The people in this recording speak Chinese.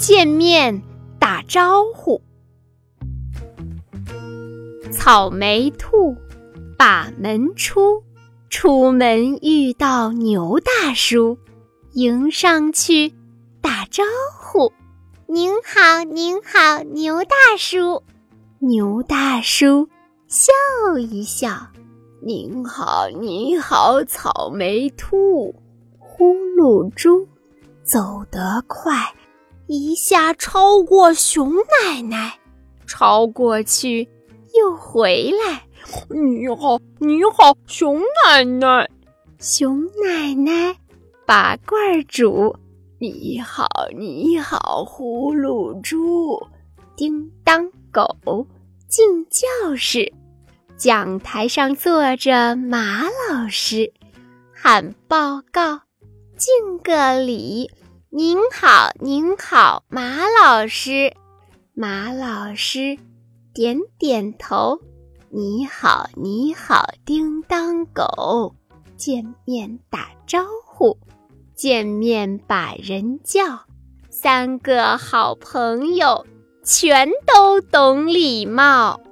见面打招呼。草莓兔把门出，出门遇到牛大叔，迎上去打招呼。 您好，您好，牛大叔。 牛大叔笑一笑。您好，你好，草莓兔。呼噜猪走得快，一下超过熊奶奶，超过去又回来。 你好，你好，熊奶奶。 熊奶奶把罐煮。你好，你好，呼噜猪。叮当狗进教室，讲台上坐着马老师，喊报告，敬个礼。您好，您好，马老师。马老师点点头。你好，你好，叮当狗。见面打招呼，见面把人叫，三个好朋友全都懂礼貌。